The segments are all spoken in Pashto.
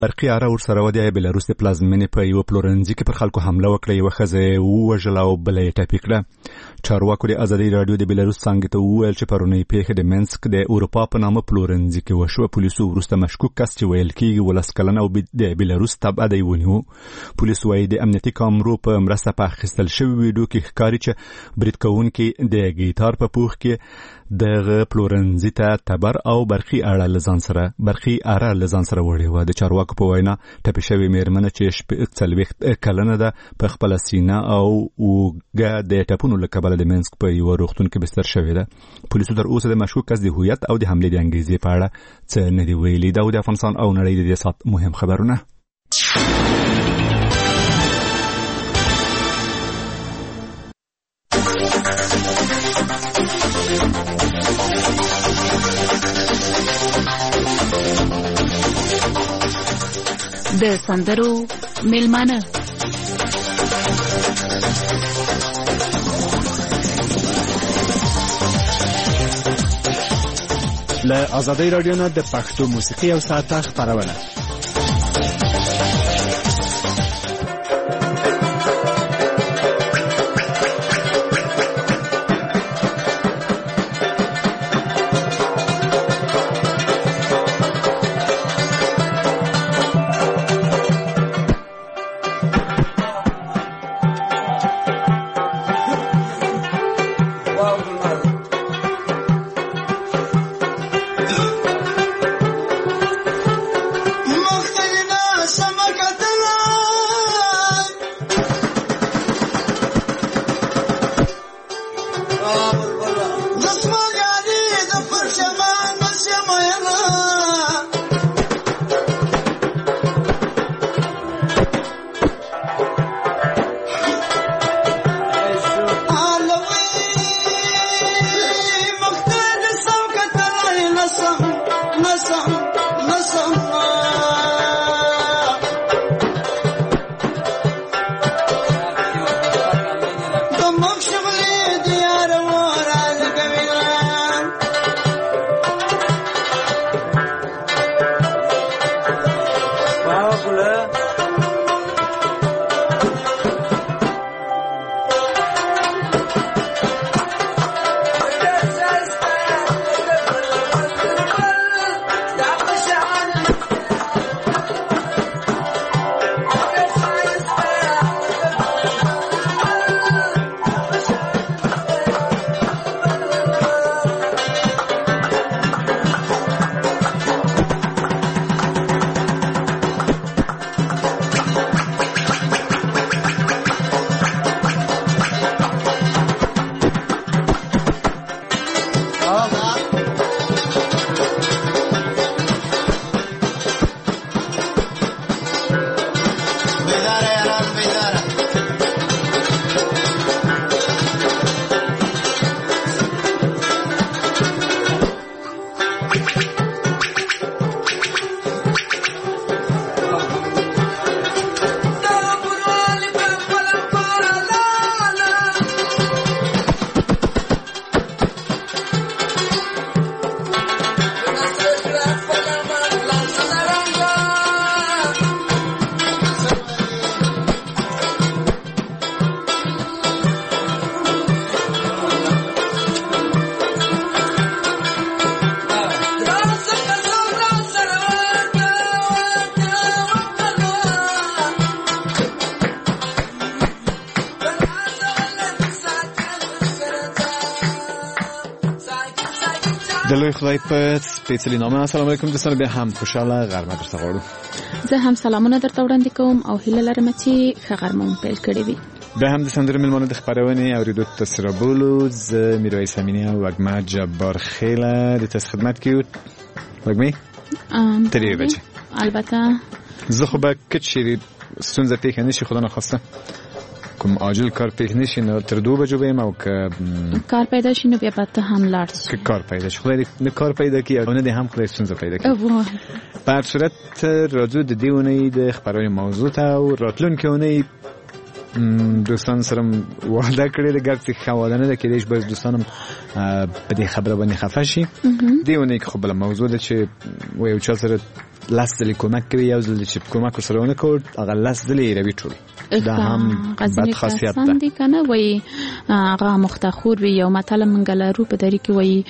برقي اره ورسره و د بلاروس د پلازمینې په یو پلورنځي کې پر خلکو حمله وکړه، یو ښځه ووژله او بله یې ټپي کړه. چارواکو د ازادي راډیو د بلاروس څانګې ته وویل چې پرونۍ پیښه د منسک د اروپا په نامه پلورنځي کې وشوه. پولیسو وروسته مشکوک کس چې ویل کېږي 12 کلن او د بلاروس تبعه دی ونیو. پولیس وايي د امنیتي کامرو په مرسته په اخیستل شوي ویډیو کې ښکاري چې برید کوونکي د ګیتار په پوښ کې دغه پلورنځي ته تبر او برقي اره له ځان سره وړې وه. د چارواکو په وینا ټپي شوې مېرمنه چې 40 کلنه ده په خپله سینه او اوږه د ټپونو له کبله د منسک په یوه روغتون کې بستر شوې ده. پولیسو تر اوسه د مشکوک کس د هویت او د حملې د انګیزې په اړه څه نه دي ویلي. دا د افغانستان او نړۍ د دې ساعت مهم خبرونه. د سندرو میلمانه له ازادي راډیو نه د پښتو موسیقي او ساعته خبرونه. دلوی خدای په سپیڅلي نامه. السلام علیکم دوستان، بیا هم خوشاله غرمه درته غواړو. زه هم سلامونه درته وړاندې کوم او هیله لرم چې ښه غرمه مو پیل کړې وي. بیا هم د سندرو میلمانه د خپرونې اورېدو ته سره بولو. زه میرویس امینی او وږمه جبار خیله د تاسو خدمت کې یو. وږمې تر یوې بجې البته زه خو به که چیرې ستونزه پیښه نشي خدا نخواسته کوم عاجل کار پیښ نشي نو تر 2 بجو بیم او که کار پیدا شي نو بیا به ته هم لاړ شي. که کار پیدا شي خدای نه کار پیدا کی او نه هم خدای ستونزه پیدا کی. په صورت راځو د دیونې د خبرونې موضوع ته او راتلونکي اونۍ دوستان سره واده کړی د ګرځي خواله نه د کېدې به دوستانم په دې خبره باندې خفه شي دیونه کې خو بل موضوع ده چې و یو چا سره لاس دلی کومک کوي یو ځل چې کومک سره ونه کوي هغه لاس دلی روي ټول دا هم بد خاصیت ده دي کنه وای هغه مختخور وي یو مطلب منګلارو په دری کې وای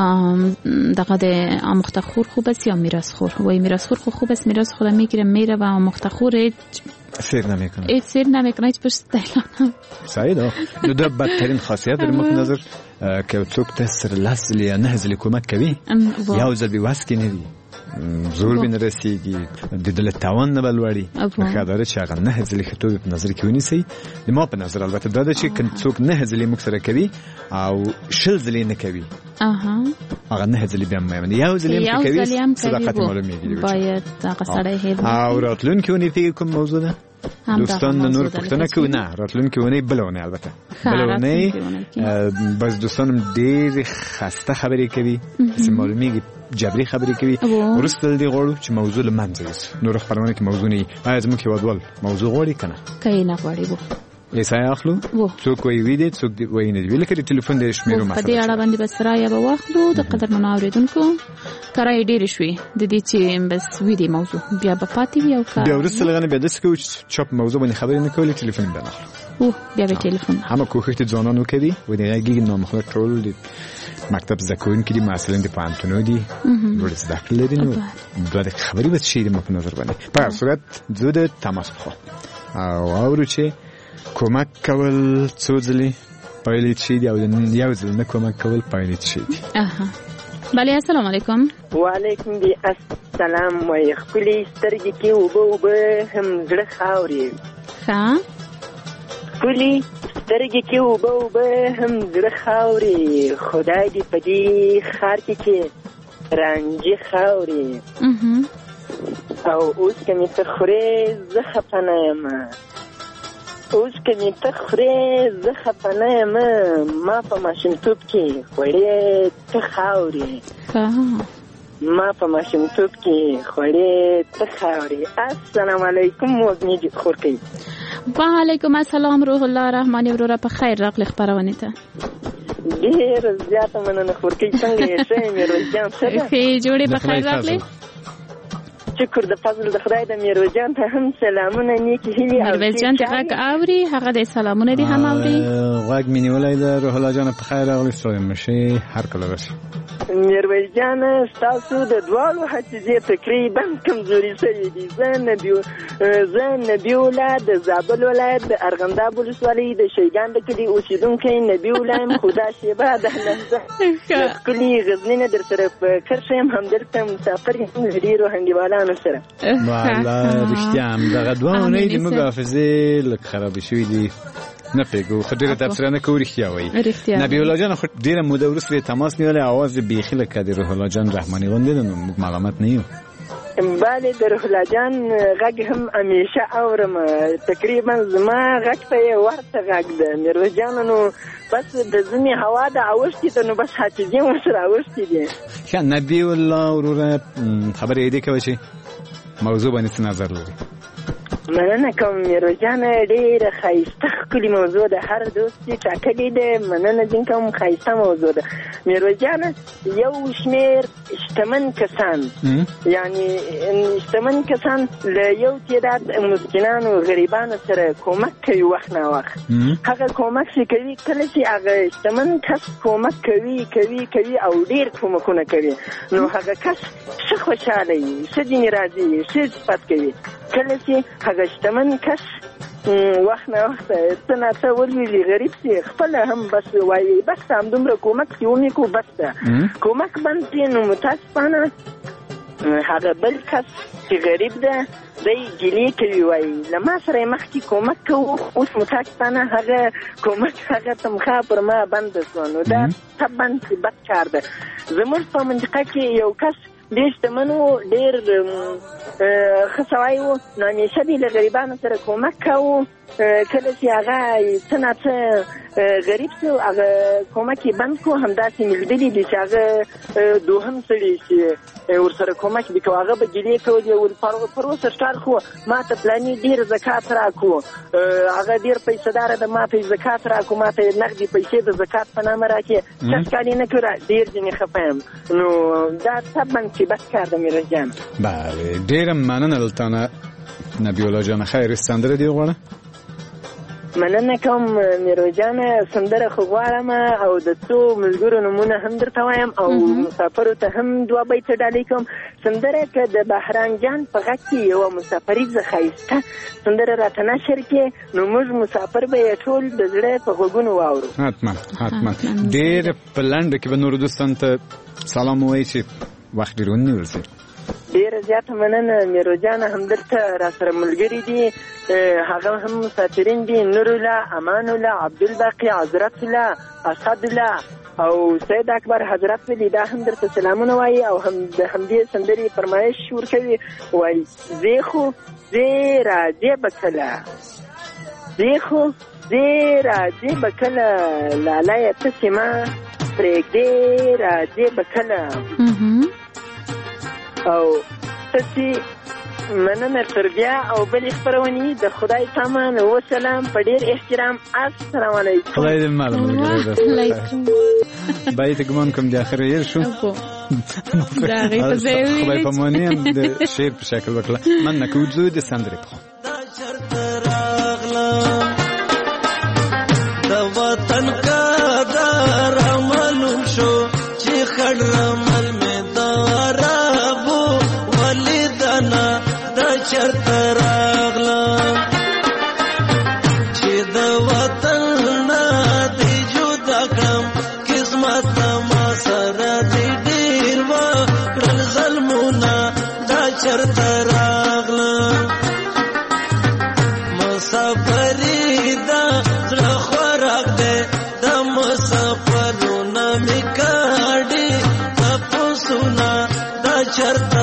دغه د مختخور خو بس یا میراثخور وای میراثخور خو بس میراث خود میگیره میره و مختخور سیر نمیکنه هیچ پشت دلانم صحیح ده دا بدترین خاصیت در مورد نظر که څوک تاسو لاس دلی نه ځل کومک کوي یو ځل به واس کې نه دی زور بین رسیږي د دل توان نه بلوړي خدای چې هغه نه ځلې خطوب په نظر کې ونیسي د ما په نظر البته دا چې څوک نه ځلې موږ سره کوي او شل ځلې نه کوي هغه نه ځلې بیا مې یو ځلې کوي صداقت معلومیږي باید هغه سره هېد او راتلونکي ونی فکر کوم موضوع ده دوستان نور پښتنه کوي نه راتلونکي ونی بلونه البته بلونه بس دوستانم ډېر خسته خبرې کوي چې معلومیږي جبري خبرې کوي ورسته دی غوړو چې موضوع لمنځه نور خبرونه کې موضوع نه آیا زموږ هیوادوال موضوع غوړي کنه کای نه غوړي وو ایسای اخلو څوک وی ویډیو څوک دی وای نه دی ویل کړي ټلیفون دې شمیرو ما په دې اړه باندې بس رایا به واخلو د قدر منوریدونکو کرای ډیر شوي د دې چې بس ویډیو موضوع بیا به پاتې وي او بیا ورسته لغنه بیا د سکو چاپ موضوع باندې خبرې نه کولې ټلیفون به نه اخلو بیا به ټلیفون هم کوښښ ته ځانونو کوي و دې هغه نو مخه ټول دي مکتب زکوین کې دي مثلا د پانتونو دي ورس داخل لري نو دا خبرې به شي د په نظر باندې په صورت زود تماس خو او اورو چې کومک کول څوځلي پایلیت شي دی او یو ځل نه کومک کول پایلیت شي دی بله السلام علیکم وعلیکم دی السلام وای خپلې سترګې کې وبو هم زړه خاوري ها خپلې سترګې کې وبو هم زړه خاوري خدای دې په دې خار کې رنجي خاوري او اوس کمی ته خورې زه خفه نه یم اوس کمی ته خورې زه خفه نه یم ما په ماشومتوب کې خوړې ته خاوري ما په ماشومتوب کې خوړې ته خاوري السلام علیکم وګنی خورکی وعلیکم السلام روح الله رحمانی وروره په خیر راغلی خبرونه ته ډېر زیاته مننه خورکی څنګه یې ښه مې روزجان څه ښه جوړې په خیر راغلی شکر د فضل د خدای د میروز جان ته هم سلامونه نیکی هیلې او میروز جان ته غږ اوري هغه د سلامونه دي هم اوري غږ مې نیولای د روح الله جان په خیر راغلی ستوري مشي هر کله راشي میروز جان تاسو د دوالو حجزې تقریبا کمزوري شوي دي زه نبی ولایت د زابل ولایت د ارغنداب ولسوالۍ د شیګان د کلي اوسېدونکی نبی ولایم خدا شیبه د لحظه کلي غزني نه در سره په کرښه یم همدلته مسافر یم ډېرو هنډیوالانو سره والله رښتیا هم دغه دوه نه دي موږ حافظې لږ خرابې شوي دي نه پیګو خو ډېره تبصره نه کوو رښتیا وایي نبی الله جان خو ډېره موده وروسته تماس نیولی اواز یې بیخي لکه د روح الله جان رحماني غوندې ده نو موږ ملامت نه یو بله د روح الله جان غږ هم همیشه اورم تقریبا زما غږ ته یې ورته غږ ده میروز جان نو بس د ځمې هوا د اوښتې ده نو بس حافظې ورسره اوښتې دي ښه نبی الله وروره خبرې یې دې کوه چې موضوع باندې څه نظر لري مننه کوم میروز جان ډېره ښایسته ښکلې موضوع ده هر دوست چې ټاکلې ده مننه ځین کوم ښایسته موضوع ده میروز جان یو شمېر شتمن کسان یعنی شتمن کسان له یو تعداد مسکینانو غریبانو سره کومک کوي وخت نه وخت هغه کومک چې کوي کله چې هغه شتمن کس کومک کوي او ډېر کومکونه کوي نو هغه کس ښه خوشحاله وي ښه ځینې راځي ښه صفت کوي کله چې هغه شتمن کس وخت نه وخت څه نه څه ولوېږي غریب سي خپله هم بس وایي بس همدومره کومک چې ومې کو بس ده کومک بند سي نو متاسفانه هغه بل کس چې غریب ده دی ګیلې کوي وایي له ما سره یې مخکې کومک کوو اوس متاسفانه هغه کومک هغه تمخه پر ما بنده سوه نو دا طبعا بد کار ده زموږ په منطقه کې یو کس ډېر شتمن و ډېر ښه سړی و نو همیشه به یې له غریبانو سره کومک کوو کله چې هغه څه نه څه غریب شو هغه کومک بند کو همداسې ملګري دي چې هغه دوهم سړي چې ورسره کومک وکړو هغه به ګیلې کولې پر اوسه ښکار خو ما ته پلاني ډېر زکات راکړو هغه ډېر پیسهداره ده ما ته زکات راکړو ما ته نغدي پیسې د زکات په نامه راکړې کس کار یې نه کړه ډېر ځینې خفه یم نو دا طبعا چې بس کار د میرویس جان. بله ډېره مننه دلته نبی الله جان خیر سندره دی غواړه مننه کوم میرویس جان سندره خو غواړم او د څو ملګرو نومونه هم درته وایم او مسافرو ته هم 2 بیته ډالۍ کوم سندره که د بهرام جان په غږ کې یوه مسافریزه ښایسته سندره راته نشر کې نو موږ مسافر به یې ټول د زړه په غوږونو واورو. حتما ډېر په لنډه کې به نورو دوستانو ته سلام ووایي چې وخت ډېر ونیول. ډیره زیاته مننه میرویس جان هم درته را سره ملګري دي هغه هم مسافرین دي نور الله امان الله عبدالباقي حضرت الله اسد الله او سید اکبر حضرت ولی دا هم درته سلامونه وایي او هم د همدې سندرې فرمایش ورکوي وایي زه خو زه راځې به کله زه خو زه راځې به کله لالیه تسې ما پرېږدې راځې به کله او تاسې مننه تر بیا او بلې خپرونې د خدای سامان وسلام په ډېر احترام السلام علیکم. خدای دې معلوم باید ګمان کوم د اخر یې شو خدای په معنی هم د شعر په شکل وکړه من نه کوجو د سندرې په د وطن قدر معلوم شو چې خړمل مې دارابو ولیدنا د چرته راغلم چې د وطن نه دی جدا کړم قسمت ما سره دی ډیر وکړل ظلمونه د چرته راغلم مسافري دا زړه خوراک دی د مسافرونه مې کاډي تپوسونه د چرته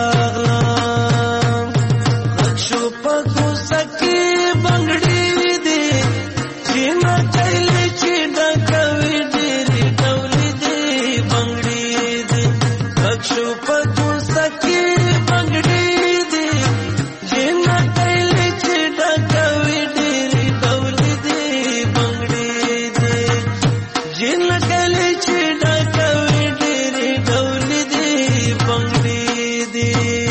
راغلم غشو په کوڅه کې بنګړي دي چې نه کایلې چې ډکوي ډېرې ډولې دي بنګړي دي غشو په کوڅه کې بنګړي دي چې نه کایلې چې ډکوي ډېرې ډولې دي بنګړي دي چې نه کایلې چې ډکوي ډېرې ډولې دي بنګړي دي.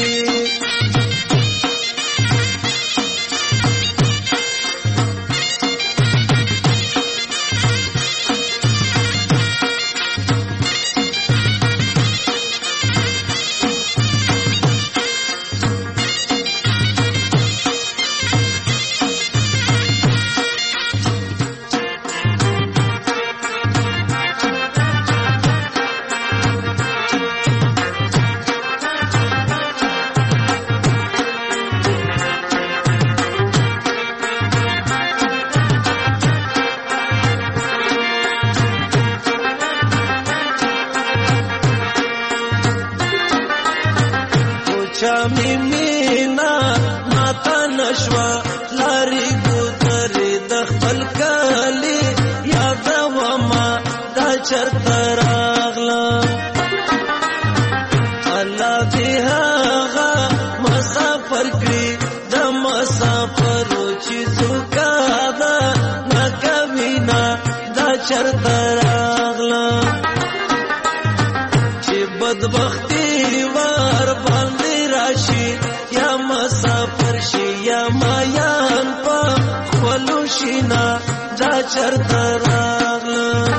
مینا ماتا نشوا لاری ګوترې د خپل کالي یادوما دا چرته راغلم الله دې هغه مسافر کړي د مسافرو چې څوکا ده نه کوینا دا چرته راغلم چې بدبختي ور باندې راشي یا مسافر شي یا مایان په خپلو شینا دا چرته راغلم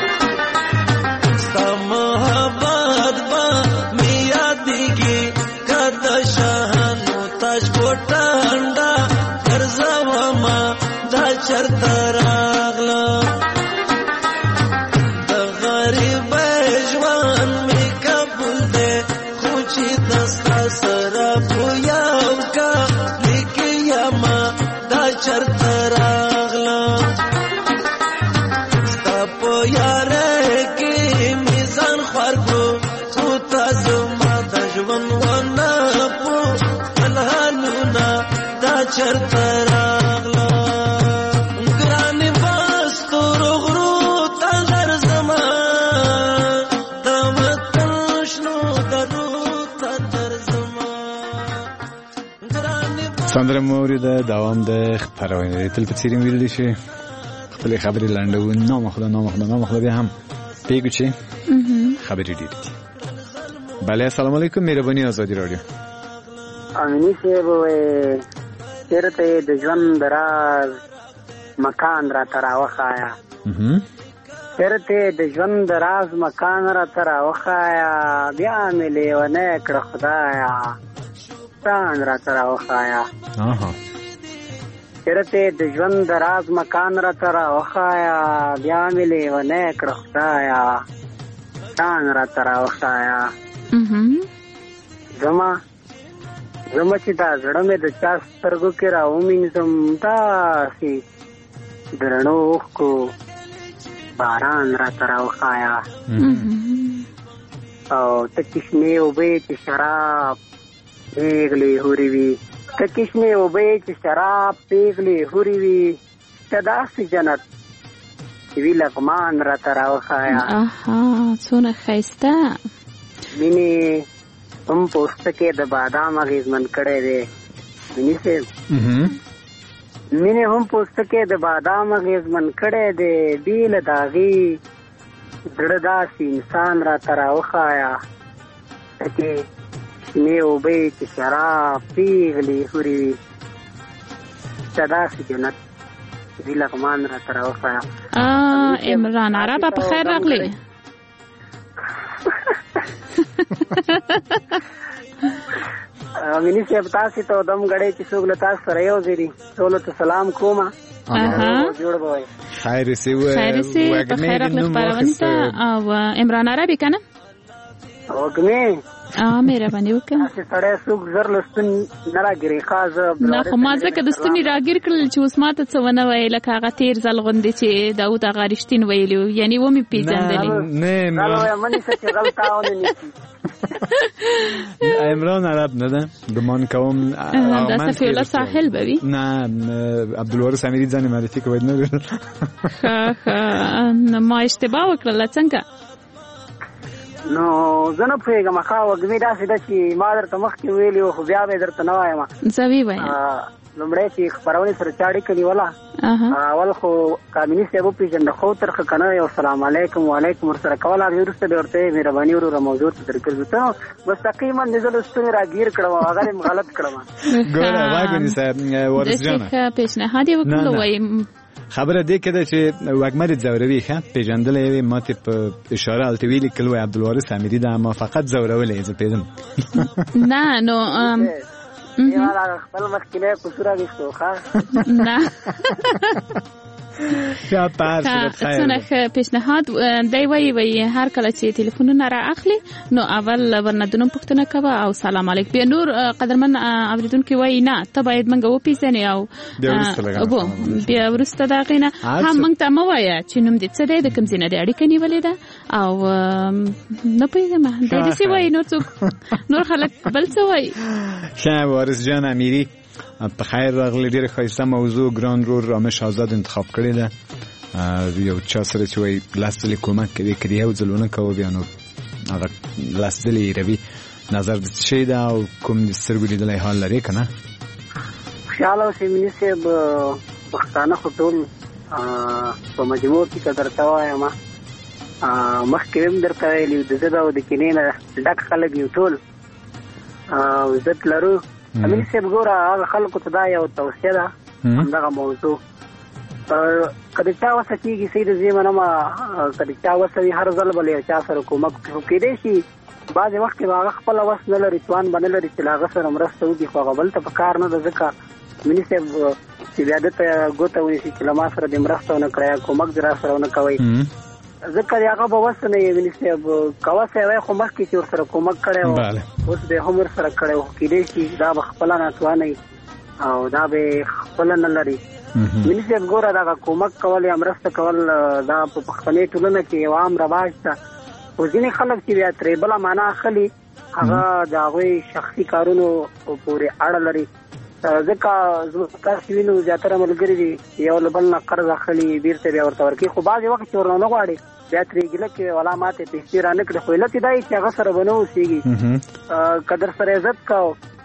ستا محبت به مې یادېږي که د شاهانو تاج کوټانډه ګرځومه دا چرته راغلم د غریبۍ ژوند مې قبول دی خو چې دستا سره پویاو کا لیکي یما دا چرته راغلم ستا په یاره کې میزان خوار کړو خو تا زما د ژوند ونه پو الهانونه دا چرته راغلم ګرانې بس تورو ساندرا موري د دوام د خبرونه تل په سیرین ویل شي خپل خبرې لاندو نو مخله بیا هم پیګو چې خبرې ډېرې دي. بله السلام علیکم مهرباني آزادی رادیو. امینی صاحب چیرته د ژوند دراز مکان را تراوخایا چیرته د ژوند دراز مکان را تراوخایا بیا مې لیونه کړ خدایا ځان را تراوخایا چیرته د ژوند دراز مکان را تراوخایا بیا مې لیونه کړ خدایا ځان را تراوخایا زما چې دا زړه مې د چا سترګو کې راومینځم داسې درنو اوښکو باران راته راوښایا او تکې شنې اوبه چې شراب پیغلې هورې وي تکې شنې اوبه چې شراب پیغلې هورې وي ته داسې جنت چې وي لغمان راته راوښایا څونه ښایسته مینې هم پوستکې د بادام اغېزمن کړی دی مینې صاحب مینې هم پوستکې د بادام اغېزمن کړی دی بې له د هغې زړه داسې انسان راته راوښایا چې شنې اوبه چې شراب پیغلې هورې وي ته داسې جنت دې لغمان راته راوښایا. عمران عربه په خیر راغلی. مینی صاحب تاسو ته دم غړې چې څوک له تاسو سره یو ځای ټول ته سلام کوم. جوړ به وي خیر سی په خیر راغلی خبرونه ته او عمران عربي کنه وګمه مهرباني وکړه چې سړی څوک زر لستون نه راګري خاص نه خو ما ځکه د ستوني راګیر کړل چې اوس ماته څه ونه ویل لکه هغه تیر ځل غوندې چې داود هغه رښتین ویلو یعنی و مې پیژندلې نه منی څه چې غلطاونه نشي عمران عرب نه ده ګمان کوم دا صفی الله ساحل بوي نه عبدالوارث امیری ځان معرفي کوي نه ما اشتباه وکړل څنګه نو زه نه پوهېږم ښه وږمې داسې ده چې ما درته مخکې ویلي وو خو بیا به یې درته نه وایم زه وی وایم لومړی چې خپرونې سره چا اړیکه نیوله اول خو کامیني صاحب وپېژنده خو ترخه که نه یو سلام علیکم وعلیکم ورسره کول هغې وروسته به ورته مهرباني وروره موضوع ته درګرځو ته مستقیما مې زه له ستونې راګیر کړم او هغه مې غلط کړم ګوره واګوني صاحب ورس جانه پیشنهاد یې وکړلو وایم خبره دې کده چې وګمر زوروي ښه پیژندلې ماته په اشاره التویلی کلو عبدالوارث امیری دا ما فقط زورولې زه پیژم نه نو یاره خپل مخکینه قصور غوښتو ښه نه یا پاس څنګه پیشنهاد دی وی هر کله چې ټلیفونونه را اخلي نو اول ورندونو پښتنه کوه او سلام علیک بیا نور قدرمن اوریدونکو وای نه ته باید منګه و پیژنې او بیا ورسته دا غینه هم موږ ته مو وای چې نوم دې څه دی د کوم ځای نه اړیکه نیولې ده او نه پیژنم دې څه وای نو څوک نور خلک بل څه وای ښه وارث جان امیری په خیر راغلی ډیره ښایسته موضوع ګران رور رامش آزاد انتخاب کړی ده یو چا سره چې وایي لاس ځلې کومک کوي که یو ځل ونه کوو بیا نو هغه لاس ځلې هېروي نظر د څه شی ده او کوم د سترګو لیدلی حال لرې که نه خوشحاله اوسئ میني صاحب پښتانه خو ټول په مجموع کې که درته وایم مخکې هم درته ویلي د ضد او د کینې نه ډک خلک یو ټول عزت لرو امین صاحب ګوره هغه خلکو ته دا یو توصیه ده همدغه موضوع که د چا وسه کېږي صحیح د زه منم که د چا وسه وي هر ځل به له یو چا سره کومک کېدی شي بعضې وخت کې به هغه خپله وس نه لري توان به نه لري چې له هغه سره مرسته وکړي خو هغه بل ته په کار نه ده ځکه میني صاحب چې بیا ده ته ګوته ونیسي چې له ما سره دې مرسته ونه کړی یا کومک دې را سره ونه کوئ ځکه د هغه به وس نه یې میني صاحب که وس یې وی خو مخکې چې ورسره کومک کړی و اوس به یې هم ورسره کړی و کېدی شي دا به خپله ناتوانئ او دا به خپله نه لري میني صاحب ګوره دغه کومک کول یا مرسته کول دا په پښتني ټولنه کې یو عام رواج ده خو ځینې خلک چې بیا ترې بله معنا اخلي هغه د هغوی شخصي کارونو پورې اړه لري ځکه زموږ تاسو وینو زیاتره ملګري دي یو له بل نه قرض اخلي بیرته بیا ورته ورکوي خو بعضې وخت چې ورنه نه غواړي بیا ترې ګیله کوي ولا ماته پیسې را نه کړې خو علت یې دا چې هغه سره به نه اوسېږي که در سره عزت کو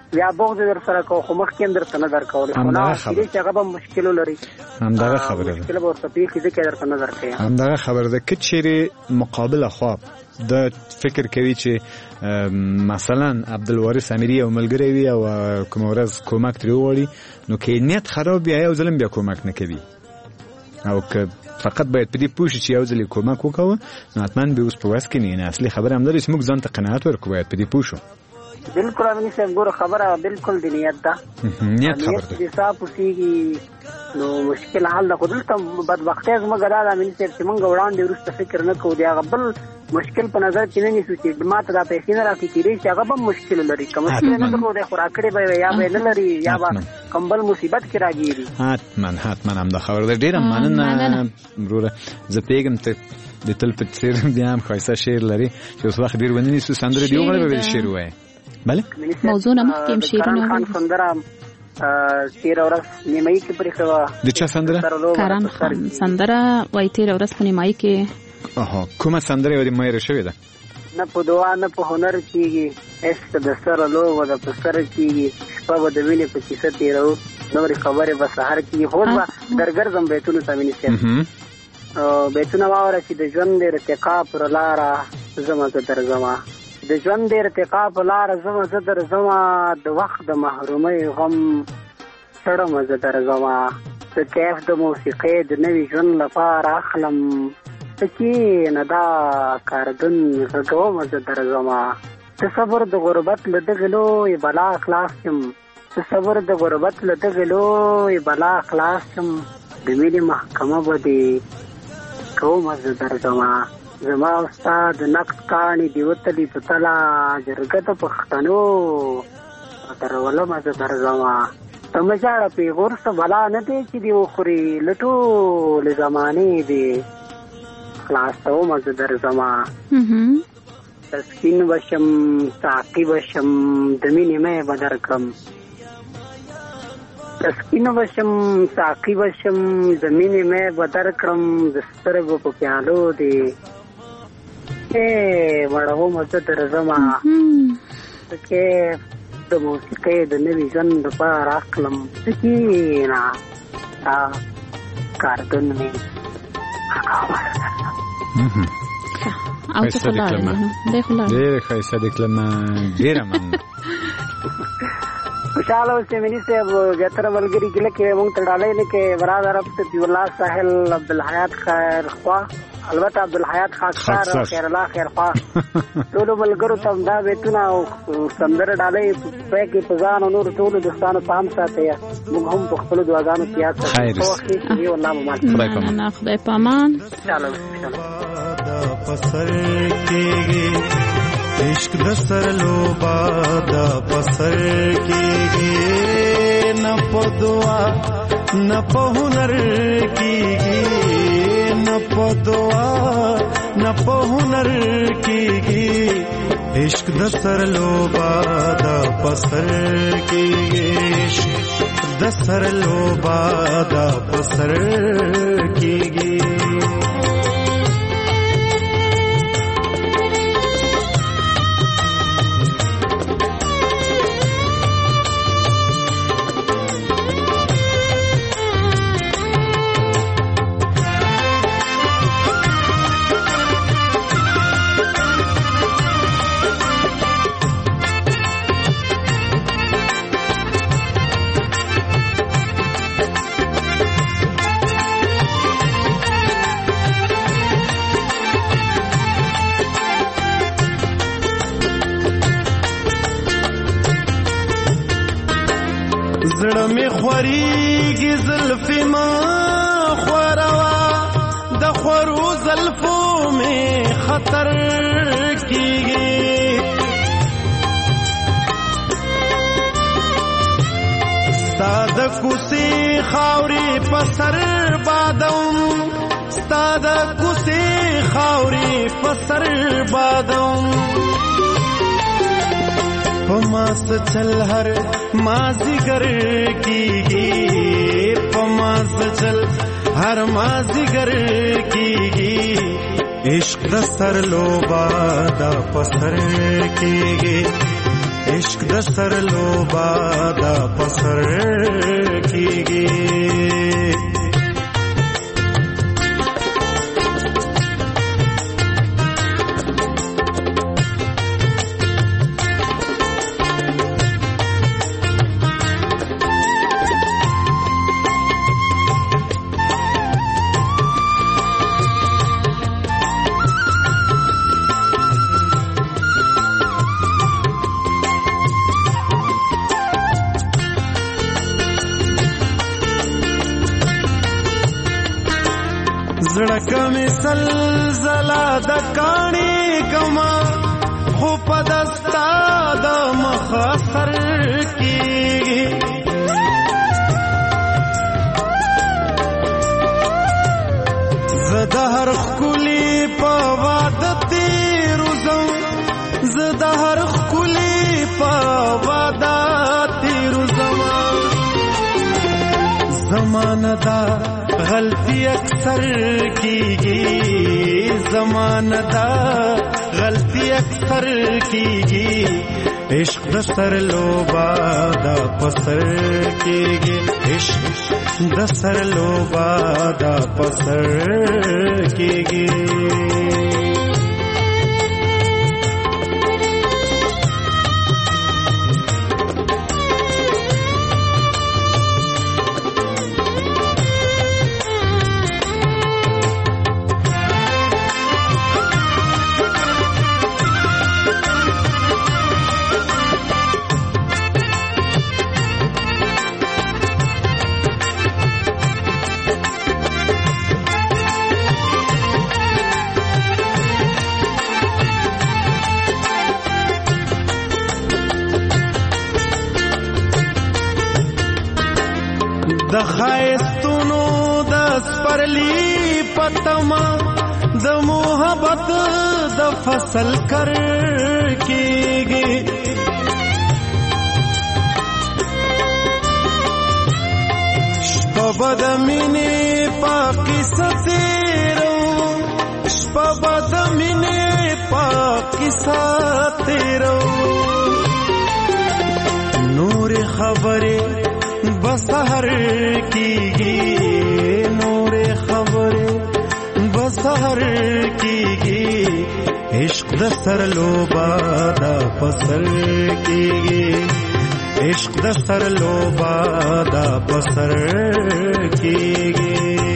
یا بغض در سره کو خو مخ کې اندر ته نظر کول خو نه چې هغه به مشکل لري. همدغه خبره ده. مشکل ورته پیښې ځکه درته نظر کوي. همدغه خبره ده که چیرې مقابله خوا د فکر کوي چې مثلا عبدالوارث امیری او ملګری وي او کوم ورځ کومک ترې وغواړي نو که نیت خراب بیا یو ځل بیا کومک نه کوي او که فقط باید په دې پوه شي چې یو ځل کومک وکوه نو حتما به اوس په وس کې نه اصلي خبره هم لري چې موږ ځان ته قناعت ورکړو باید په دې پوه شو. بالکل امینی صاحب ګوره خبره بالکل د نیت ده. نیت خبره ده. چې صاحب اوسېږي نو مشکل حل ده. خو دلته بدبختي زموږ دا ده امیني صاحب چې موږ وړاندې وروسته فکر نه کوو د هغه بل مشکل په نظر کې نه نیسو چې ما ته دا پیسې نه راکړي کېدای شي هغه به مشکل لري. که مشکل نه درلودی خو راکړې به یا به نه لري یا به کوم بل مصیبت کې راګېري. حتما همدا خبره ده. ډېره مننه وروره. زه پوهېږم ته د تل په څېر بیا هم ښایسته شعر لري چې اوس وخت ډېر ونه نیسو. سندرې دې وغواړې به شعر ووایې. بله موضوع نه مخکې هم شعرونه خان سندره تیره ورځ نیمایي کې پرېښه وه. د چا سندره؟ کرن خان سندره وایي تیره ورځ په نیمایي کې. کومه سندره یې مایره شوې ده؟ نه په دعا نه په هنر کېږي عشق د سره لوبه ده په سره کېږي شپه به د وینې په کیسه تېروو نورې خبرې به سهار کېږي. خو اوس به درګرځم بیتونو ته مینې صاحب. بیتونه واوره چې د ژوند د ارتقا پر لاره ځمه زه درځمه د ژوند د ارتقا په لاره ځمه زه درځمه د وخت د محرومۍ غم سړمه زه درځمه د کیف د موسیقۍ د نوي ژوند لپاره اخلم کښېنه دا کاردون غږومه زه درځمه د صبر د غربت له دغې لویې بلا خلاص یم د صبر د غربت له دغې لویې بلا خلاص یم د مینې محکمه به دې کومه زه درځمه زما او ستا د نقد کاڼي دې وتلي په تله جرګه د پښتنو درولمه زه درځمه ته مه ژاړه پېغور څه بلا نه دی چې دې وخوري له ټولې زمانې دې خلاصومه زه درځمه تسکین بشم ساقي بشم د مینې مې به درکړم تسکین بشم ساقي بشم د مینې مې به درکړم د سترګو په پیالو دې مړومه زه درځمه د کیف د موسیقۍ د نوي ژوند لپاره اخلم کښېنه دا کاردون مې ښایسته دې کلمه ډېره ښایسته دې کلمه ډېره مننه. خوشحاله اوسې میني صاحب زیاتره ملګري ګیله کوي موږ ته ډالۍ نه کوي برادر صفي الله ساحل عبدالحیات خیر خوا البته عبدالحیات خاکسار خیر الله خیر خوا ټولو ملګرو ته دا بیتونه او سندره ډالۍ پای کې په ځان او نورو ټولو دوستانو ته هم ساتئ. موږ هم په خپلو دعاګانو کې یاد ساتو. خدای په امان. عشق د سر لوبا دا پسر کېږي نه په دعا نه په هنر کېږي نه په دعا نه په هنر کېږي عشق د سر لوبا دا پسر کېږي عشق د سر لوبا دا پسر کېږي. زړه می خوريږي زلفې ما خوروا د خورو زلفو می خطر کیږي ستاد کوسي خاوري پسر بادم ستاد کوسي خاوري پسر بادم پماس چل ہر مازیگر کیږي پماس چل ہر مازیگر کیږي عشق د سر لوبا دا پسر کیږي عشق د سر لوبا دا پسر کیږي زړه می سلزلا د کانی کما خو پدستا د مخاطر کی زده هر خلی په وادت روزم زده هر خلی په وادت روزم زمانه دا غلطی اکثر کیږي زمانه دا غلطی اکثر کیږي عشق د سر لوبا دا پسر کیږي عشق د سر لوبا دا پسر کیږي د خایستونو د سپرلی پتما د محبت د فصل کر کیږي شپه د مینې پاکي ستیرو شپه د مینې پاکي ستیرو نور خبره بسهر کیږي نور خبره بسهر کیږي عشق د سر لوبا دا پسر کیږي عشق د سر لوبا دا پسر کیږي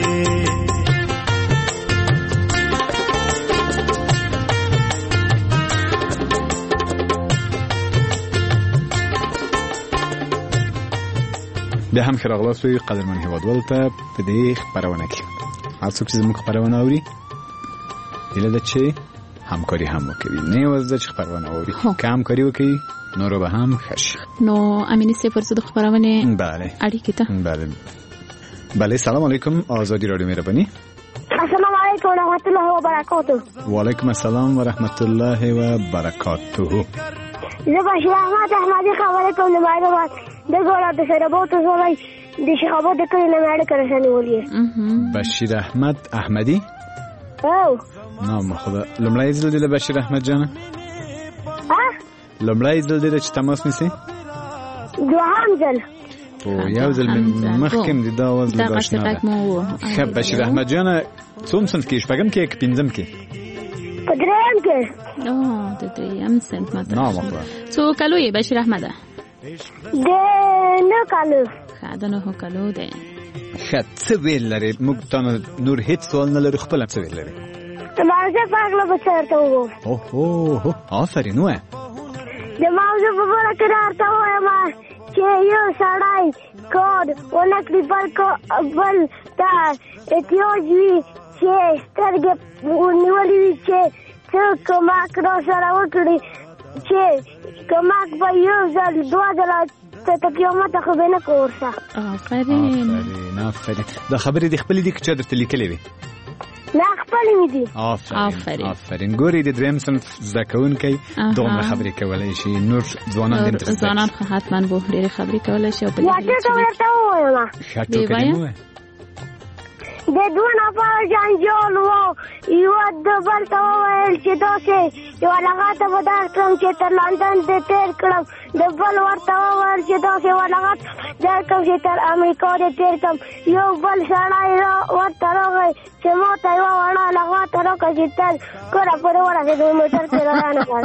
بیا هم ښه راغلاست وي قدرمن هیوادوالو ته په دې خپرونه کې هر څوک چې زموږ خپرونه اوري هیله ده چې همکاري هم وکړي نه یوازې چې خپرونه اوري که همکاري وکړي نورو به هم ښه شي نو امینې صاحب ورته د خپرونې بله اړیکې ته بله سلام علیکم آزادی رادیو مهربانی السلام علیکم و رحمت الله و برکاته و علیکم السلام و رحمت الله و برکاته زه بشیر احمد احمدی خبرې کوم د مایداباد د ګوره د سربوتو سړی د شیخاباد د کلي نه مې اړیکه رسنیولې بشیر احمد احمدی او نام خدا لومړی ځل دی له بشیر احمد جانه لومړی ځل دی چې تماس نیسي دوهم ځل یو ځل مخکې دی دا وز له آشنا ده ښه بشیر احمد جانه څوم صنف کې شپږم کې که پنځم کې په درېیم کې د درېیم صنف مدرسه نام خدا څو کالو یې بشیر احمده د 9 کالو ښه د 9 کالو دی ښه څه ویل لري موږ تانه نور هیڅ سوال نه لرو خپل څه ویل لري د موضوع په اړه به څه ورته ووایم اوهو آفرین ووایه د موضوع په اړه کې راته ووایم چې یو سړی کار ونه کړي بل ته احتیاج وي چې سترګې ونیولې وي چې څه کمک را سره وکړي چې کمک به یو ځل دوه ځله ته قیامت خو به نه کورسه آفرین دا خبرې د خپلې دي که چا درته لیکلې وي نه خپلې مې دي آفرین ګورې د درېیم صنف زده کوونکی دومره خبرې کولی شي نور ځوانان دې درته ځوانان خو حتما به ډېرې خبرې کولی شي یا ټوکه ورته ووایم ښه ټوکه دې ووایه د دوه نفره جنجال و یو د بل ته وویل چې داسې یوه لغته به درکړم چې تر لندن دې تېر کړم د بل ورته وویل چې داسې ولغت ځای کوم چې تر امریکا دې تېر کړم. یو بل سړی ورته راغی چې ما ته یوه وړه لغته راکړه چې تر کوره پورې ورسېدو موټر کې رانه کړ.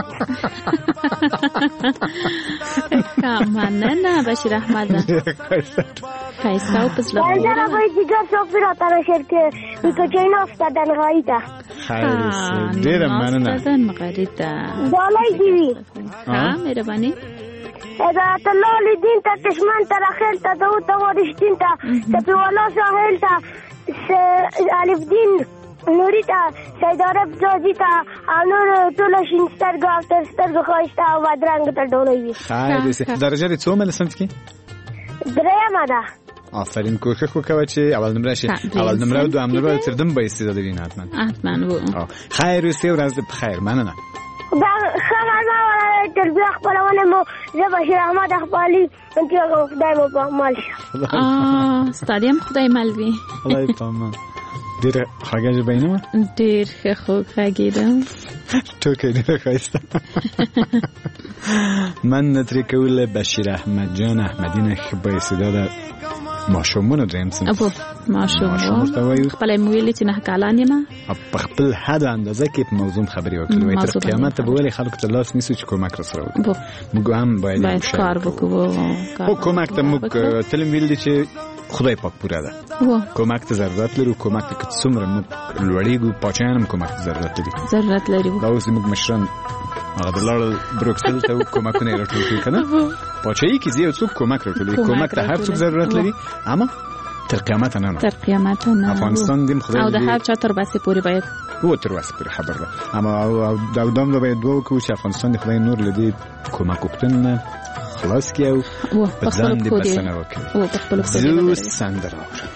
مننه بشیر احمده. ښایسته او په زړه پورې. بندره به جګر صافي راته راشد که کوچۍ ناسته ده نغري ته. ډېره مننه. ناسته ده نغري ته. ډالۍ دې وي. ښه مهرباني. هدایت الله لدین ته کشمن ته رخیل ته داود ته وارشتین ته سفی الله ساحل ته الف دین نوري ته سید عرب جاجي ته او نور ټوله شین سترګو او تر سترګو ښایسته او بدرنګه ته ډالۍ وي. درجه دې څومره صنف کې؟ درېیمه ده. آفرین کوشش وکړه چې اول نمره شي. اول نمره و دویم نمره تر دم به استعداد وینه حتما. خیر اوسې ورځ دې بخیر. مننه. خبر ما ولا تربیه خپلونه مو زه بشیر احمد خپلې انتیاغو خدای مو په مال شه. ستادیم خدای مال وي. خدای په امان. ډېر خوږه ژبه یې نه وه؟ ډېر ښه خوږ غږېده. ټوکې ډېره ښایسته. من نه ترې کوله بشیر احمد جان احمدي نه ښه با استعداده ماشومونو درېیم صنف. ماشوم ورته وایو. خپله یې مو ویلي چې 9 کالان یم. په خپل حد اندازه کې په موضوع خبرې وکړې. وایي تر قیامته به ولې خلکو ته لاس نیسو چې کومک راسره وکړو. موږ هم باید کار وکړو. خو کومک ته موږ تل ویل دي چې خدای پاک پوره ده. کومک ته ضرورت لرو. کومک ته که څومره موږ لوړېږو پاچایان هم کومک ته ضرورت لري. دا اوس موږ مشران هغه د لاړل بروکسل ته کومکونه یې راټول کړي که نه. پاچایي کې ځي یو څوک کومک راټولوي. کومک ته هر څوک ضرورت لري اما تر قیامته نه. افغانستان دیم خدای او د هر چا تر بسې پورې باید تر بسې پورې خبر ده. اما او دام دا باید دعا وکړو چې افغانستان د خدای نور له دې کومک غوښتنو نه خلاص کړي او په ځان دې بسنه وکړي. زه سندره اورم.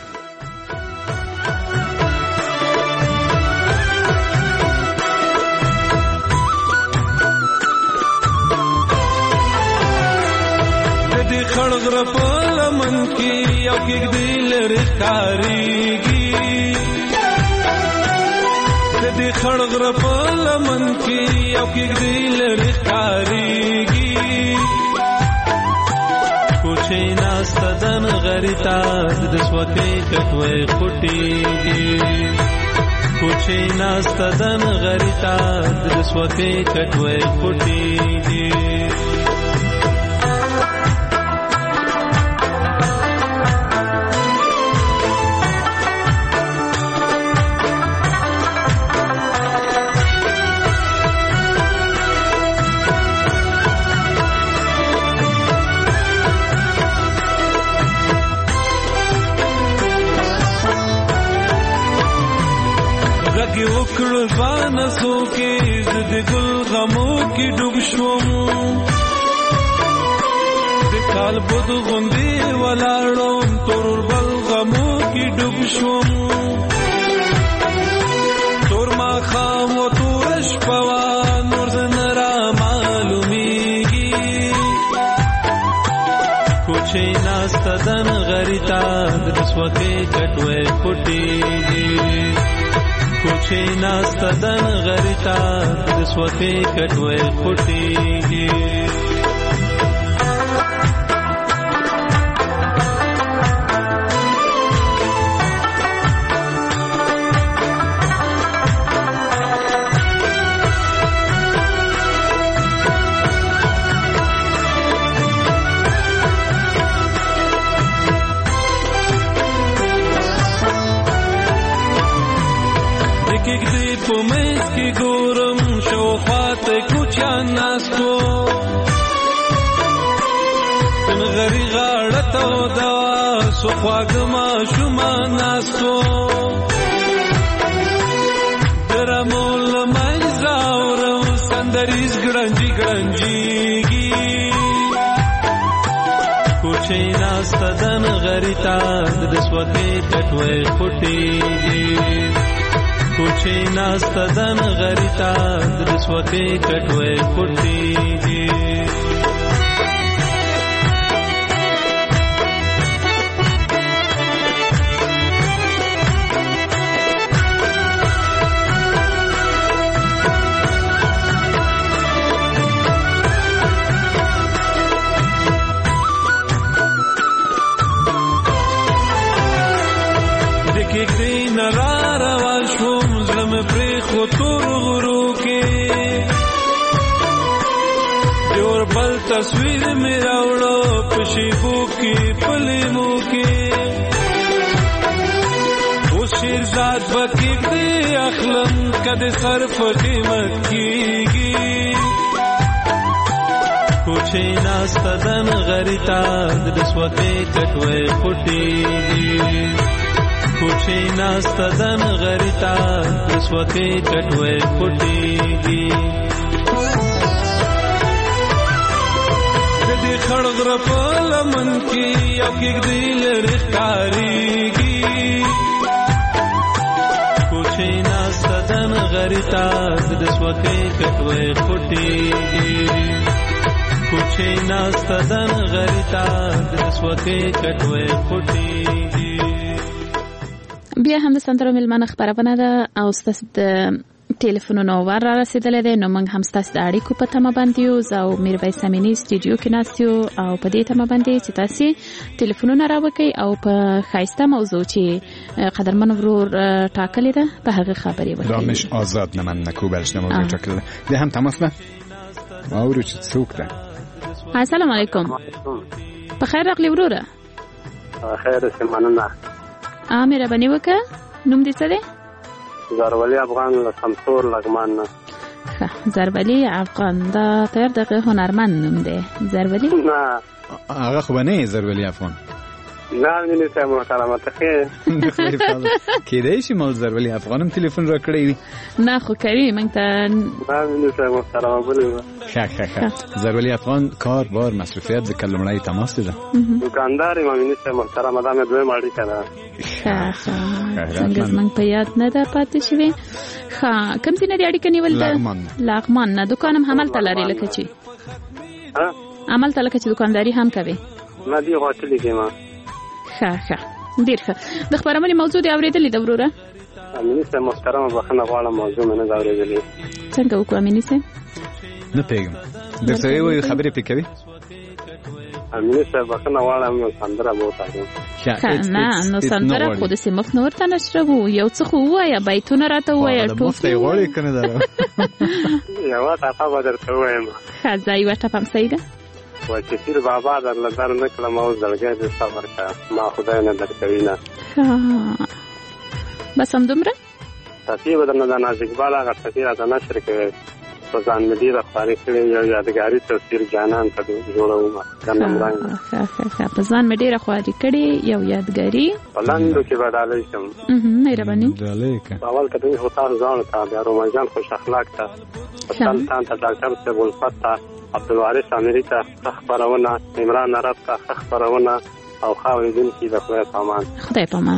خړغر په لمن کې یو کېږدی لرې ښکارېږي. د دې خړغر په لمن کې یو کېږدی لرې ښکارېږي. کوچۍ ناسته ده نغري ته د سوکۍ کټوۍ خوټېږي. کوچۍ ناسته ده نغري ته د سوکۍ کټوۍ خوټېږي. غږ وکړ ځوانسو کې زه د ګل غمو کې ډوب شوم. د کال بد غوندې ولاړم تور بل غمو کې ډوب شوم. تور ماښام و تور شپه وه نور زه نه رامعلومېږي. کوچۍ ناسته ده نغري ته د سوکۍ کټوۍ خوټېږي. کوچۍ ناسته ده نغري ته د سوکۍ کټوۍ خوټېږي. په منځ کې ګورم شاوخوا ته کوچیان ناستو. د نغري غاړه توده سو خواږه ماشومان ناستو. د رمو له منځه اورم سندریز ګړنجي ګړنجېږي. کوچۍ ناسته ده نغري ته د سوکۍ کټوۍ خوټېږي. کوچۍ ناسته ده نغري ته د سوکۍ کټوۍ خوټېږي. کې دین را روا شوم زړه مې پرې خو تور غرو کې اور بل تصویر مې راوړو په شیبو کې پلیمو کې او شیرزاد بکې دې اخلم کده صرف قیمت کېږي کوچې ناستدن غریتا د سوکې کټوي پټيږي کوچې ناستدن غریتا د سوکې کټوي پټيږي د دې خړغ په لمن کې یو کې دل رښکاريږي کوچې ناستدن غریتا د سوکې کټوي پټيږي کوچې ناستدن غریتا د سوکې کټوي پټيږي. بیا هم د سندرو ملمنه خبرونه ده او ستاسو د ټلیفونونو ور را رسیدلې ده نو موږ هم ستاسو د اړیکو په تمه باندې یو او میرویس امینی سټوډیو کې ناستو او په دې تمه باندې چې تاسو ټلیفونونه راوکړئ او په خاصه موضوع چې قدرمن ورور ټاکلې ده په هغه خبرې وکړئ. دامش آزاد نه من نکوبلش نه موضوع ټاکلې ده هم تماس نه اورو چې څوک ده. السلام علیکم. په خیر راغلی وروره. خیر سمانه. مهرباني وکړه. نوم دې څه دی؟ زرولی افغان سمسور لغمان. زرولی افغان دا تر دغه هنرمند نوم دی. زرولی؟ نه. هغه خو نه زرولی افغان. نه مینه سم محترمه ته کېدای شي مول زرولی افغانم ټلیفون را کړی نه خو کوي موږ ته نه مینه سم محترمه بولې ښه زرولی افغان کار بار مصرفیت د کلمړای تماس ده دکاندار مینه سم محترمه دا مې دوی ماړی کړه څنګه موږ په یاد نه ده پاتې شوی. کوم ځای نه دی اړیکه نیول ده؟ لغمان نه. دکانم همالته لري لکه چې همالته لکه چې دکانداري هم کوي؟ نه دی هوټل کې ما. ښه ډیر ښه. د خبرونه موضوع دی اورېدلې د وروره؟ امینه سم محترمه بخنه غواړم موضوع مې نه اورېدلې. څنګه وکړو امینه سم؟ نه پیګم درته وی خبرې پکوي. امینه سم بخنه غواړم نو سندره مو تاګم. نه نو سندره خو د سیمخ نور ته نشربو یو څه خو وایا بیتونه راته وایا ټوفه غوړې کنه درو یو تاسو به درته وایم. ځای وټه پم سیده و چې پیر بابا در لدار نکلم او زړګې دې صبر کا ما خدای نه درکوي نه. بس هم دومره تاسو به درنه د نازک بالا غټه را نشر کوي په ځان مې ډیره خاري کړې یو یادګاري تصویر جانان ته جوړوم کنم رنګ په ځان مې ډیره خاري کړې یو یادګاري بلندو کې بدلې شم. مهرباني دلیکه اول کده هوتا ځان ته بیا رومانجان خوش اخلاق ته تل ته ډاکټر ته ولفتا عبدالوارث امری ته خبرونه عمران عرب ته خبرونه او خاوندین کې د خدای پامان. خدای پامان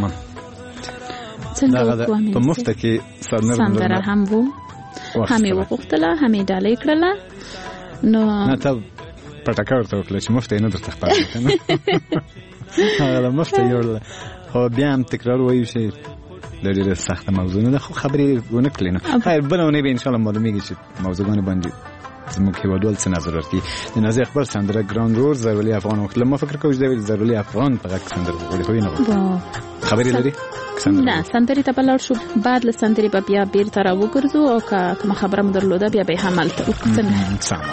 څنګه په مفته کې سندره هم وو همې وغوښتله همې ډالۍ کړله نو نه ته پټکه ورته وکړه چې مفته نه درته خبره کنه هغه مفته یوړله خو بیا هم تکرار وایو شي د ډېره سخته موضوع نه خو خبرې ونه کړې نو خیر بلونه به ان شاء الله معلومیږي چې موضوعونه باندې زموږ هیوادوال څه نظر ورکړي. د نازي خبر سندره ګراند رور زرولی افغان وکړه. ما فکر کوم چې زرولی افغان په غږ سندره وکړي خو نه خبرې لري نه سندرې ته بلل شو بعد له سندرې به بیا بیرته را وګرځو او کوم خبره مو درلوده بیا به هم الته څنګه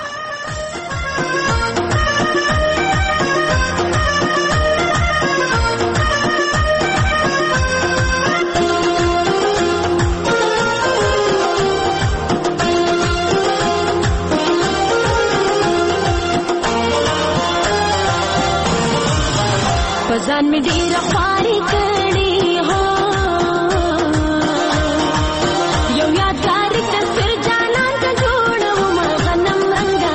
ځان مې ډېر خواري کړې هو یو یادګار تصویر جانان ته جوړوم غنم رنګا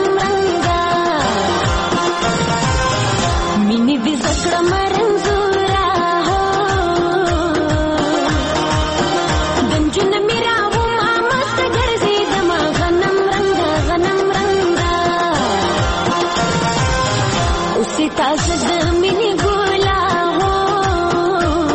مینې دې زکړه مرنزورا دنجن میرا و ما مست ګرځې دما غنم رنګا اوسې تاسو د مینې ګولا هو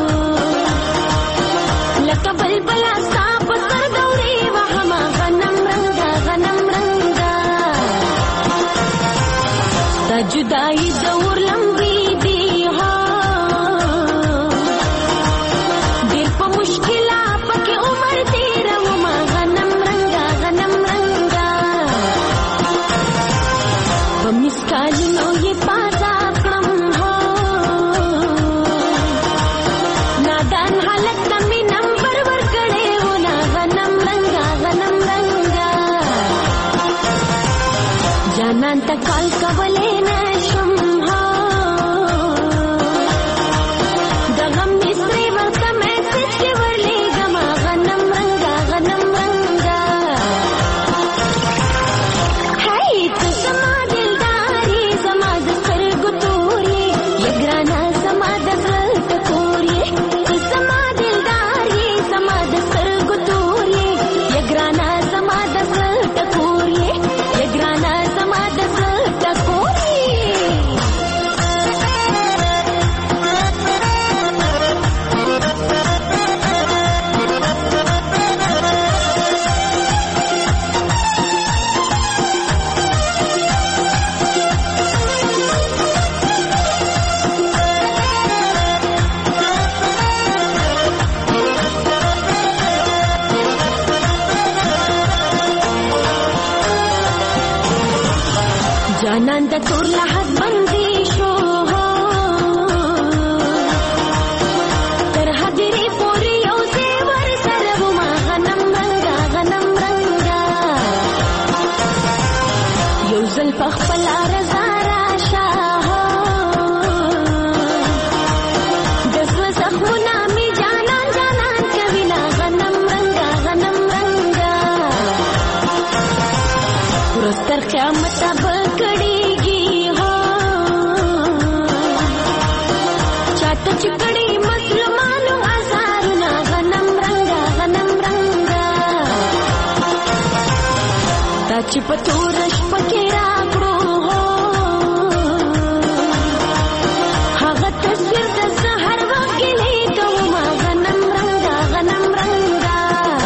جانان ته کال کولې نشم د غم مصري ورته میسج کې ورلېږم غنم رنګا غنم رنګا هی ته زما دلداري زما د سترګو تور یې یګرانا زما د زړه ټکور یې ته زما دلداري زما د سترګو تور یې یګرانا زما د زړه ټکور یې یګرانا زما د زړه ټکور یې جانان د تور لحد بندي شو تر حدري پوري یو زیور سره وما غنم رنګا غنم رنګا یو ځل په خپل رضا راشه د زړه زخمونه مې جانان جانان کوي لا غنم رنګا غنم رنګا ورستر قیامت به کړيږي چاته چکړي مسلمانو ازارنا غنم رنګا غنم رنګا تا چې په تورش پکې راکړو هغه تصویر د سحر وخت لیدم غنم رنګا غنم رنګا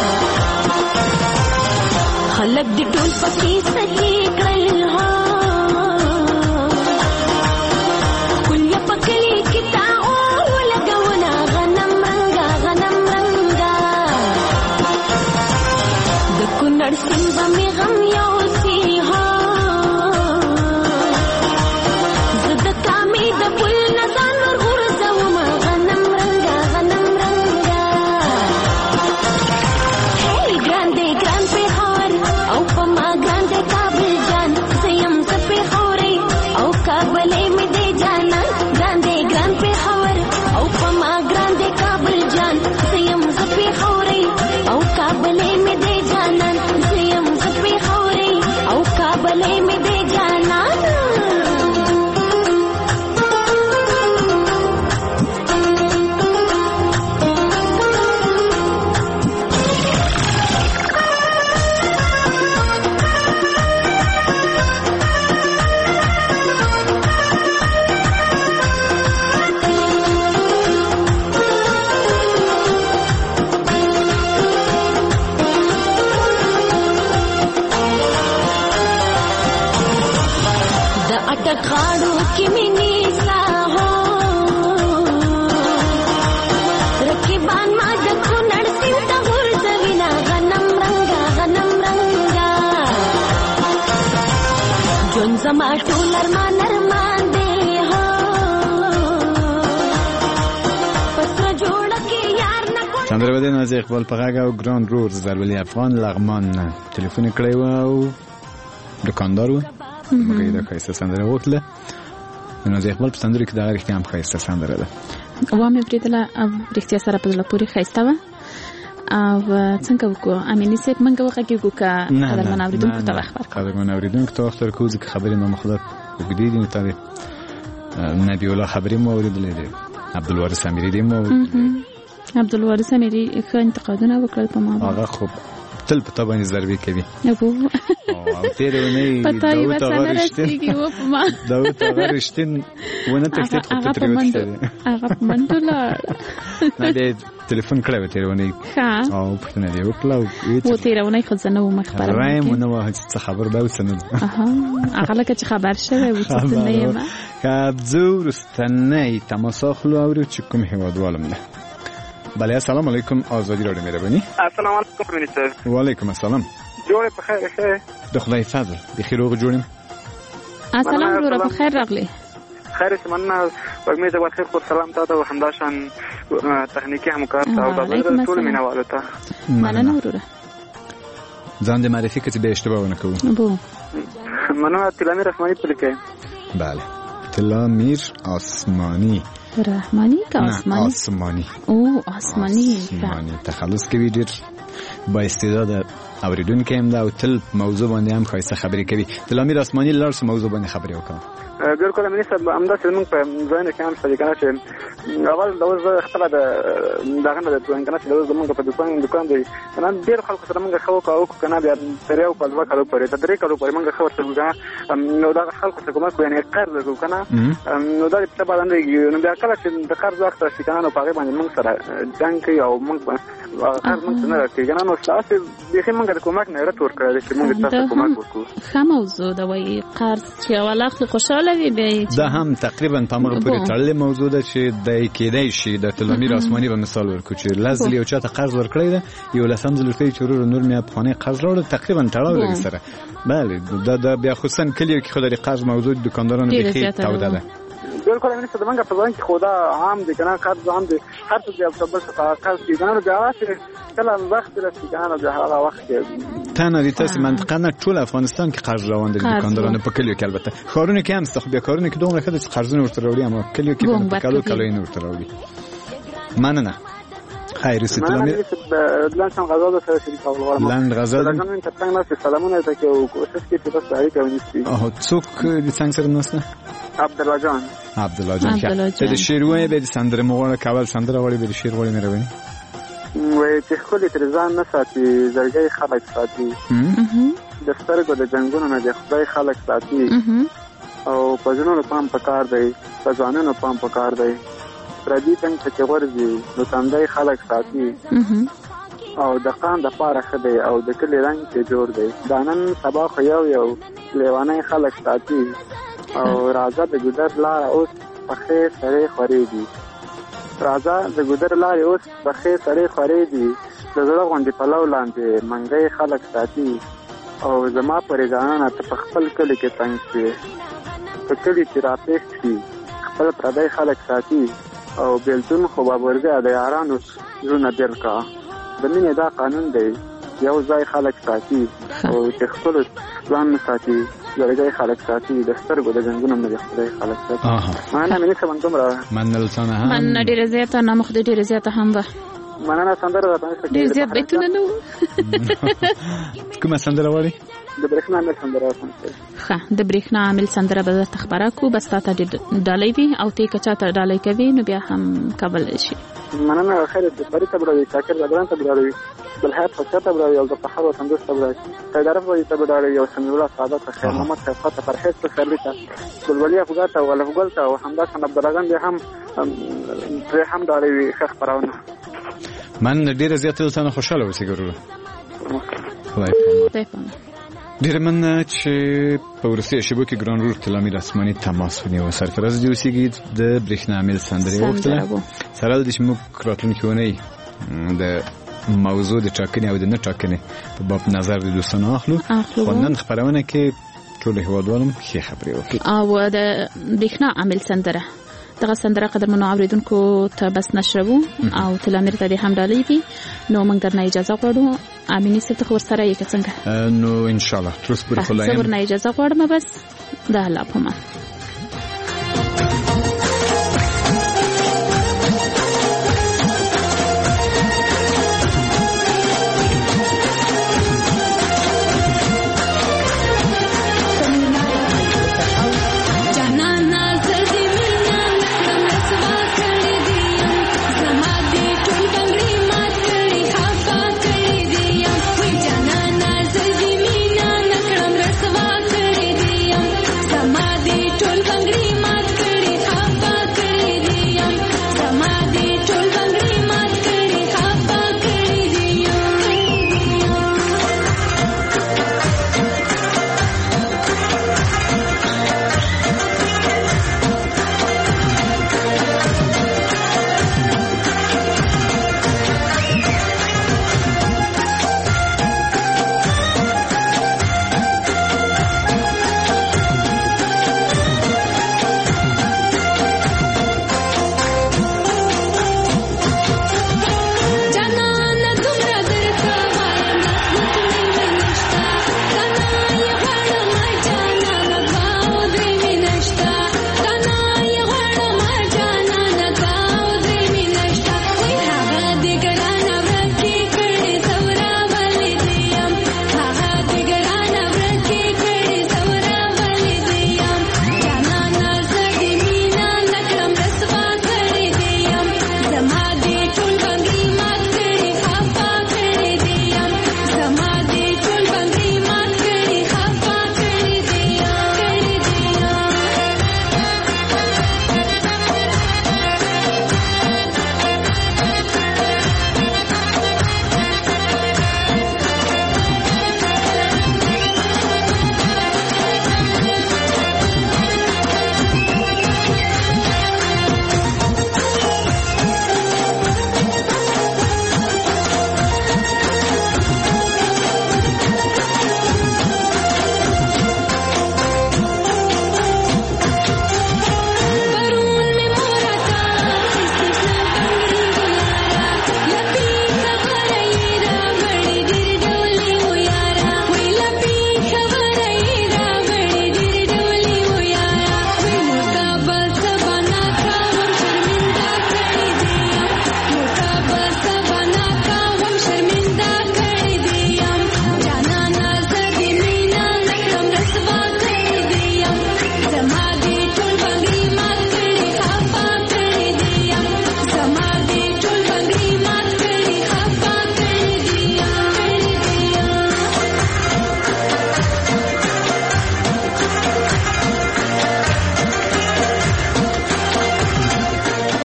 خلک دې ټول پکې سجې کړل کله پکلي کتا او لګونا غنم رنګا غنم رنګا د کونړ سیند مې غم یو سی زد کامې د پل نزان ور ورځوم غنم رنګا غنم رنګا هی ګرانده ګران په هار او په ما ګرانده کابل جان سیم په خوري او کابلې مې دې جانا ګرانده ګران په خور او په ما ګرانده کابل جان سیم په خوري او کابلې مې دې جانا سیم په خوري او کابلې مې دې جانا غاړو کې مې نیسا رقیبان ما د کونړ سیند ته ورځوینا غنم رنګا غنم رنګا جون زما ټول ارمان ارمان دی پسره جوړه کې یار نه کو سندره بده ناز اقبال پغاګ او ګراند رورز در ولی افغان لغمان ټلیفون کړی و او دکاندار و مګر دا خیسته سندره وکړه نو زه خپل سندره کې دا غریښت هم خیسته سندره ده و مې پریدله او رښتیا سره په لپاره خیسته و او څنګه وکړو امینی سیب منګه وکړو کا قدرمن اوریدونکو ته خبر قدرمن اوریدونکو ته خبر کوزي خبرې نو مخدر وګدي دي ته نبی الله خبرې مو اوریدلې دي عبدالوارث امیری دي مو عبدالوارث امیری ښه انتقادونه وکړل په ما هغه خو تل په تابانه ضربې کوي ابو او تیرې ونی داوود غرشتین ونه تکتیت خو ترې وته هغه منډولا نه دې ټلیفون کړو تیرې ونی او پښتنه دی وکړه او تیرې ونی خو زنه و مخبره رایم نو څه خبر به وسنه هغه لکه چې خبر شوی و څه نه یم کابزور استنه تماسخلو او چې کوم هوادوالم نه بله السلام علیکم آزادی رادیو مهربانی السلام علیکم منیستر و علیکم السلام جوړ په خیر ښه د خدای فضل بخیر او جوړم السلام ورو په خیر راغلی خیر سمنا وګمې د وخت خو سلام تاسو او همداشان تخنیکی همکار تاسو د ټول مینوالو ته مننه وروره ځان دې معرفي کړئ به اشتباه ونه کوو ما مننه. تلامیر آسمانی پلیکه. بله تلامیر آسمانی رحمانی که آسمانی؟ آسمانی. او آسمانی تخلص کوي ډېر با استعداد اوریدونکي هم دا او تل موضوع باندې هم ښایسته خبرې کوي. تلامیر آسماني لار څه موضوع باندې خبرې وکړه؟ بالکل امیني صاحب همداسې موږ په ځایونه کې هم څه دي که نه چې اول د اوس زه خپله د دغه نه د که نه چې د اوس زمونږ په دوکان دی که نه ډېرو خلکو سره موږ ښه وکړو که نه بیا تر یو کال 2 کالو پورې تر 3 کالو پورې موږ ښه ورته وکړو که نه نو دغه خلکو څخه کومک یعنې قرض وکړو که نه نو دا څه به بندېږي. نو بیا کله چې د قرض وخت راشي که نه نو په هغې باندې موږ سره جنګ کوي او موږ قرض موږ ته نه راکوي که نه نو داسې بیخي موږ د کومک نه رد ورکړی دی چې موږ تاسو کومک وکړو. ښه موضوع ده وایي قرض چې اول اخلي خوشحاله دا هم تقریبا په مغه پورې تړلې موضوع ده چې د کېدای شي د تلامیر آسماني په مثال ورکو چې لازم یو چاته قرض ورکړی ده یو لسم ځل ورته چې نور مې افغاني قرض راوړل تقریبا تړاو لري سره. بله دا بیا خصوصا کلیو کې خدای قرض موضوع دکاندارانو بخي توده ده. بالکل امینه صاحب منګه په ځان کې خدا عام دي کنه قرض عام دي هر څه یو څه بل څه قرض دي کنه بیا چې کله وخت راشي کنه بیا هغه وخت تنه دي تاسو منطقه نه ټول افغانستان کې قرض روان دي دکاندارانو په کلیو کې البته خارونه کې هم څه بیا کارونه کې دومره خدای قرضونه ورته راوړي اما کلیو کې په کلو نه ورته راوړي. مننه. خیر ستلامي لندن غزا ده سره شریک اول لند غزا ده څنګه څنګه ناس سلامونه ته کې او کوشش کې چې تاسو اړیکه ونیسئ. څوک دې څنګه سره ناسته؟ عبدالله جان د شیروي به سندره مغوړه کابل سندره وړي به شیر وړي مې روي وای چې خپل ترزان نه ساتي زړګي خلک ساتي د سترګو د جنگونو نه د خدای خلک ساتي او په ځینو پام پکار دی په ځانونو پام پکار دی پردي څنګه چې ورځي نو تندای خلک ساتي او د قان د پاره خدای او د کلی رنگ ته جوړ دی دانن سبا خو یو لیوانه خلک ساتي او راځه د ګودر لار اوس په خیر سره خوريږي راځه د ګودر لار اوس په خیر سره خوريږي د زړه غونډې په لو لاندې منګي خلک ساتي او زما پرېګانه ته په خپل کلی کې څنګه شي په کلی چې راپېښ شي خپل پردی خلک ساتي او بیلتون خو بابرګه د یارانو زړونه بیل کا د مینې دا قانون دی یو ځای خلک ساتي او چې خپل ځان ساتي زړګي خلک ساتي د سترګو د جنګونو نه خدای خلک ساتي. معنا مې څه باندې مرا منل څنګه هم من ډیره زیاته نه مخ ډیره زیاته هم ده معنا سندره ده ډیر زیات بیتونه نو کومه سندره وړي د برېښنا عامل سندره ښه د برېښنا عامل سندره به تخبره کو بس تاسو ډالۍ وي او ته کچاته ډالۍ کوي نو بیا هم قبل شي. مننه خیر دې پرې تبروي شاکر بدران تبروي بل هات فقط تبروي او د تحول سندوس تبروي تدارف وي تبروي او سميولا سعادت خیر محمد صفات فرحت سرویتا ګلولیا فغاتا ولا فغلتا او همدا سن عبدالرغان دې هم پرې هم ډالۍ ښه خبرونه. من ډیره زیاته اوسه خوشاله اوسې ګورو. ډیر من چې په ورسې شبو کې ګران رور تلامیر آسماني تماس ونیو سرفراز دی اوسېږي د برېښنا عامل سندره وختله سره د شمو کراتونکو ونی د موضوع د ټاکنې او د نه ټاکنې په باب نظر د دوستانو اخلو خو نن خبرونه کې ټول هیوادوالم ښه خبرې وکړي او د برېښنا عامل سندره دغه سندره قدرمنو اوریدونکو ته بس نشربو او تلامیر ته هم ډالۍ وي نو موږ درنه اجازه غواړو امینی ست خو سره یې څنګه نو ان شاء الله تر څو پر خلایم صبر نه اجازه غواړم بس د الله په امان.